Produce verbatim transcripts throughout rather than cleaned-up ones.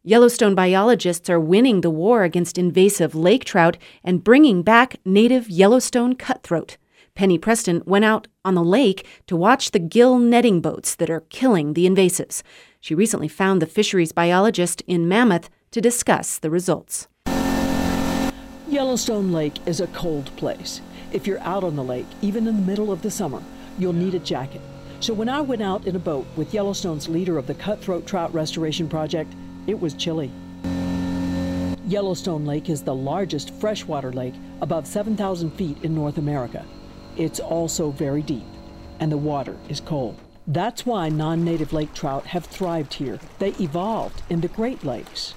Yellowstone biologists are winning the war against invasive lake trout and bringing back native Yellowstone cutthroat. Penny Preston went out on the lake to watch the gill netting boats that are killing the invasives. She recently found the fisheries biologist in Mammoth to discuss the results. Yellowstone Lake is a cold place. If you're out on the lake, even in the middle of the summer, you'll need a jacket. So when I went out in a boat with Yellowstone's leader of the Cutthroat Trout Restoration Project, it was chilly. Yellowstone Lake is the largest freshwater lake above seven thousand feet in North America. It's also very deep, and the water is cold. That's why non-native lake trout have thrived here. They evolved in the Great Lakes.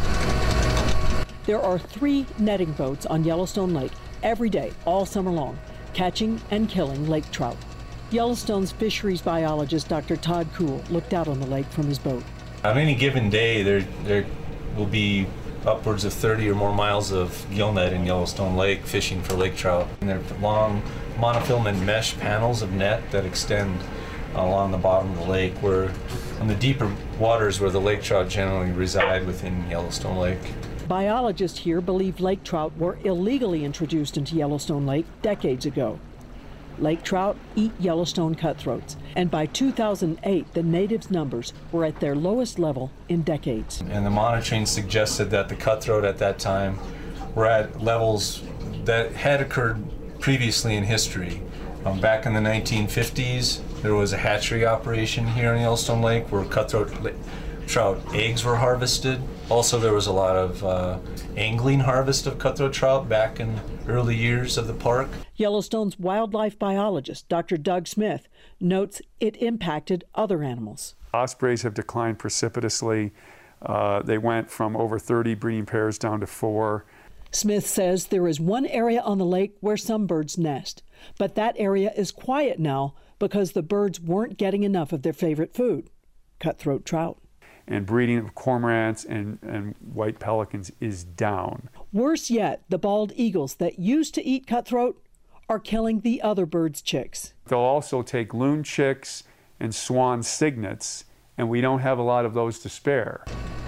There are three netting boats on Yellowstone Lake every day, all summer long, catching and killing lake trout. Yellowstone's fisheries biologist, Doctor Todd Kuhl, looked out on the lake from his boat. On any given day, there there will be upwards of thirty or more miles of gill net in Yellowstone Lake fishing for lake trout. And they're long monofilament mesh panels of net that extend along the bottom of the lake, where on the deeper waters where the lake trout generally reside within Yellowstone Lake. Biologists here believe lake trout were illegally introduced into Yellowstone Lake decades ago. Lake trout eat Yellowstone cutthroats, and by two thousand eight, the natives' numbers were at their lowest level in decades. And the monitoring suggested that the cutthroat at that time were at levels that had occurred previously in history. Um, back in the nineteen fifties, there was a hatchery operation here in Yellowstone Lake where cutthroat trout eggs were harvested. Also, there was a lot of uh, angling harvest of cutthroat trout back in early years of the park. Yellowstone's wildlife biologist, Doctor Doug Smith, notes it impacted other animals. Ospreys have declined precipitously. Uh, they went from over thirty breeding pairs down to four. Smith says there is one area on the lake where some birds nest, but that area is quiet now because the birds weren't getting enough of their favorite food, cutthroat trout. And breeding of cormorants and, and white pelicans is down. Worse yet, the bald eagles that used to eat cutthroat are killing the other birds' chicks. They'll also take loon chicks and swan cygnets, and we don't have a lot of those to spare.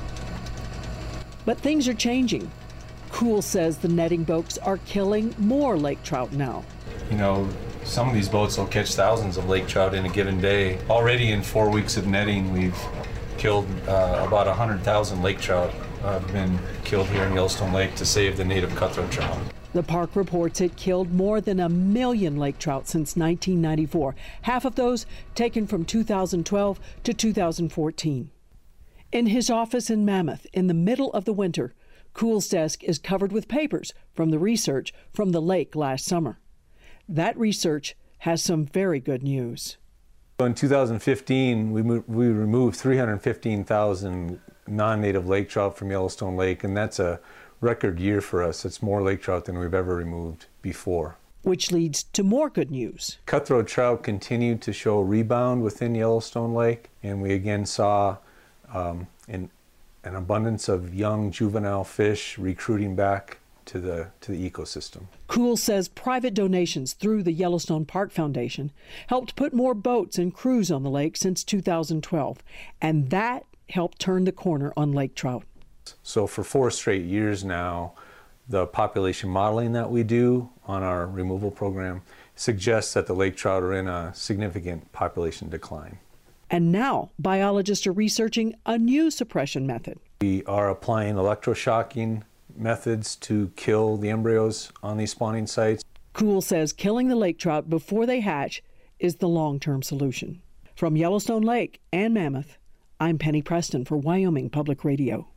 But things are changing. Kuhl says the netting boats are killing more lake trout now. You know, some of these boats will catch thousands of lake trout in a given day. Already in four weeks of netting, we've killed uh, about one hundred thousand lake trout uh, have been killed here in Yellowstone Lake to save the native cutthroat trout. The park reports it killed more than a million lake trout since nineteen ninety-four, half of those taken from two thousand twelve to two thousand fourteen. In his office in Mammoth, in the middle of the winter, Kuhl's desk is covered with papers from the research from the lake last summer. That research has some very good news. In two thousand fifteen, we, moved, we removed three hundred fifteen thousand non-native lake trout from Yellowstone Lake, and that's a record year for us. It's more lake trout than we've ever removed before. Which leads to more good news. Cutthroat trout continued to show rebound within Yellowstone Lake, and we again saw um, an, an abundance of young juvenile fish recruiting back to the to the ecosystem. Kuhl says private donations through the Yellowstone Park Foundation helped put more boats and crews on the lake since two thousand twelve, and that helped turn the corner on lake trout. So for four straight years now, the population modeling that we do on our removal program suggests that the lake trout are in a significant population decline. And now biologists are researching a new suppression method. We are applying electroshocking methods to kill the embryos on these spawning sites. Kuhl says killing the lake trout before they hatch is the long-term solution. From Yellowstone Lake and Mammoth, I'm Penny Preston for Wyoming Public Radio.